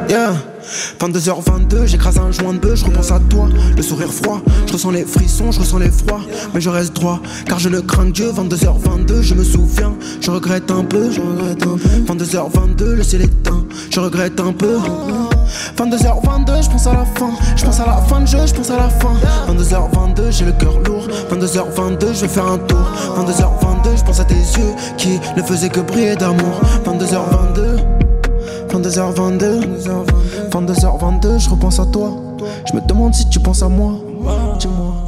Yeah. 22h22, j'écrase un joint de bœuf, je repense à toi, le sourire froid, je ressens les frissons, je ressens l'effroi, mais je reste droit, car je ne crains que Dieu. 22h22, je me souviens, je regrette un peu, 22h22, le ciel éteint, je regrette un peu. 22h22, je pense à la fin, je pense à la fin de jeu, je pense à la fin. 22h22, j'ai le cœur lourd, 22h22, je vais faire un tour. 22h22, je pense à tes yeux qui ne faisaient que briller d'amour. 22h22, 22h22, 22h22, je repense à toi. Je me demande si tu penses à moi. Dis-moi.